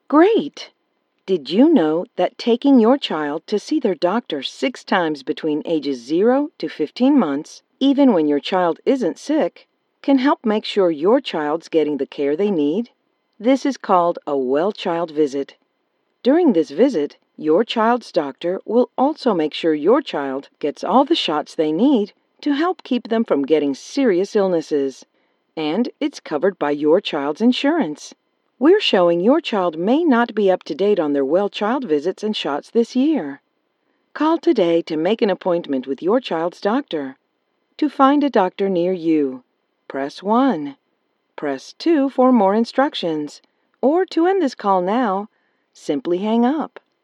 Great! Did you know that taking your child to see their doctor 6 times between ages 0 to 15 months, even when your child isn't sick, can help make sure your child's getting the care they need? This is called a well-child visit. During this visit, your child's doctor will also make sure your child gets all the shots they need to help keep them from getting serious illnesses. And it's covered by your child's insurance. We're showing your child may not be up to date on their well-child visits and shots this year. Call today to make an appointment with your child's doctor. To find a doctor near you, press 1. Press 2 for more instructions. Or to end this call now, simply hang up.